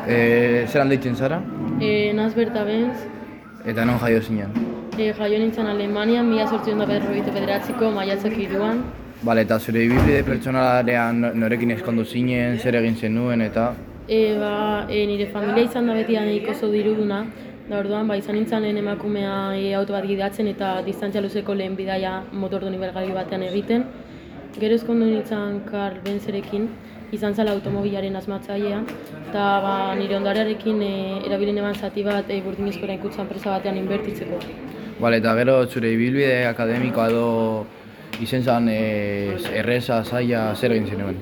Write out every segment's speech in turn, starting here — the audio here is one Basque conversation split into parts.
Zeran deitzen zara? Naz Berta Benz, Eta non jaio zinen? jaio nintzen Alemanian, 1959ko maiatzak 3an. Bale, eta zure ibilbide pertsonalean norekin eskondu zinen, zer egin zenuen eta... Nire familia izan da beti nahiko oso diruduna, da orduan izan nintzen lehen emakumea auto bat gidatzen eta distantzia luzeko lehen bidaia motordun ibilgailu batean egiten. Gero eskondu nintzen Karl Benzerekin, izan zela automobilaren asmatzailea, eta nire ondarearekin erabili neban zati bat burdinezko eraikuntza enpresa batean inbertitzeko. Bale, eta gero zure ibilbide akademikoa edo izen zen erreza, zaila, zer egin zenuen?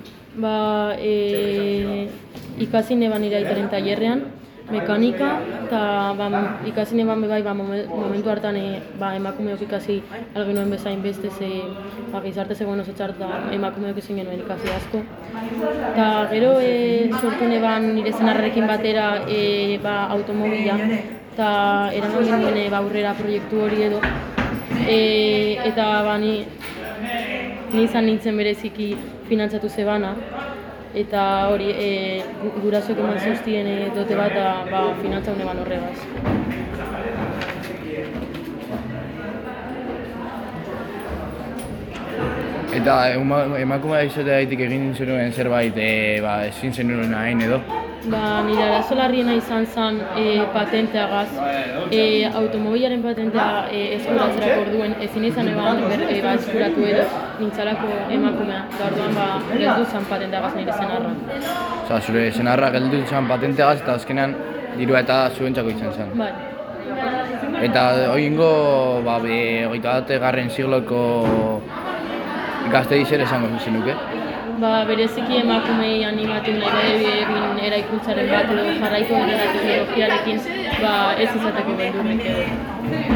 Ikasi neban nire aitaren tailerrean, mekanika, eta ikasi neban bebai momentu hartan emakumeok ikasi algenuen bezain beste gizarte zegoen oso txar eta emakumeok ezin genuen ikasi asko. Eta gero sortu neban nire senarrarekin batera automobila, eta eraman genuen aurrera proiektu hori edo. Eta ni izan nintzen bereziki finantzatu zebana, eta hori gurasoek eman zuztien dote bat finantza honeban horregaz. Eta emakumea izateagatik egin zenuen zerbait ezin zenuen hain edo? Nire arazo larriena izan zen patenteagaz. Automobilaren patentea eskuratzerako orduen ezin izan eban eskuratu edo nintzalako emakumea. Eta orduan geldu zen patenteagaz nire senarra. Osa, zure senarra geldu zen patenteagaz eta azkenean dirua eta zuentzako izan zen. Bai. Eta oingo 21. Sigloko gaztei zer esango zenuke? Bereziki emakumei animatu nahi egin eraikuntzaren bat edo jarraitu egin teknologiarekin ez izateko beldurrik edo.